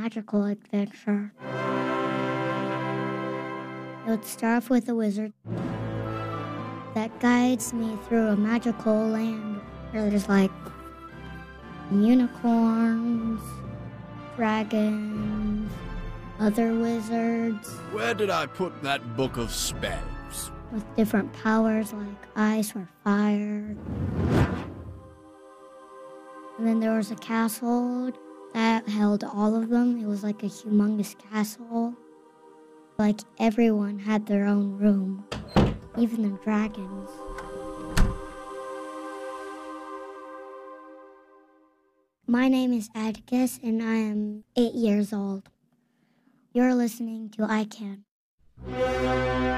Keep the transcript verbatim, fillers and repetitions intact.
magical adventure. It would start off with a wizard that guides me through a magical land where there's like unicorns, dragons, other wizards. Where did I put that book of spells? With different powers like ice or fire. And then there was a castle that held all of them. It was like a humongous castle. Like everyone had their own room, even the dragons. My name is Atticus and I am eight years old. You're listening to I Can.